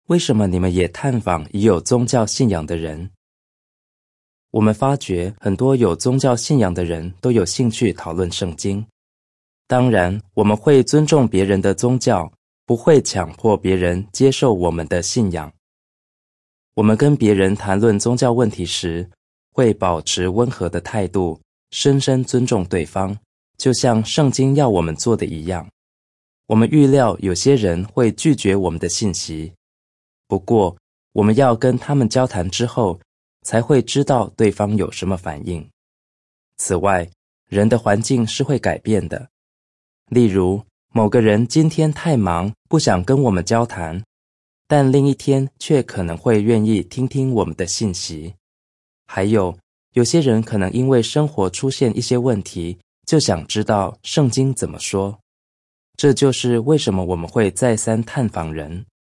为什么你们也探访已有宗教信仰的人？我们发觉很多有宗教信仰的人都有兴趣讨论圣经。当然，我们会尊重别人的宗教，不会强迫别人接受我们的信仰。我们跟别人谈论宗教问题时，会保持温和的态度，深深尊重对方，就像圣经要我们做的一样。我们预料有些人会拒绝我们的信息，不过我们要跟他们交谈之后，才会知道对方有什么反应。此外，人的环境是会改变的。例如，某个人今天太忙，不想跟我们交谈，但另一天却可能会愿意听听我们的信息。还有些人可能因为生活出现一些问题，就想知道圣经怎么说。这就是为什么我们会再三探访人。